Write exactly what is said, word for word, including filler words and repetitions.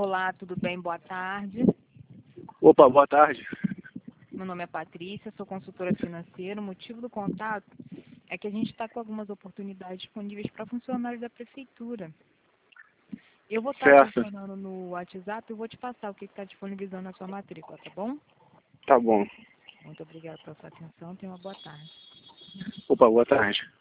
Olá, tudo bem? Boa tarde. Opa, boa tarde. Meu nome é Patrícia, sou consultora financeira. O motivo do contato é que a gente está com algumas oportunidades disponíveis para funcionários da prefeitura. Eu vou estar Certo. funcionando no WhatsApp e vou te passar o que está disponibilizando na sua matrícula, tá bom? Tá bom. Muito obrigada pela sua atenção. Tenha uma boa tarde. Opa, boa tarde.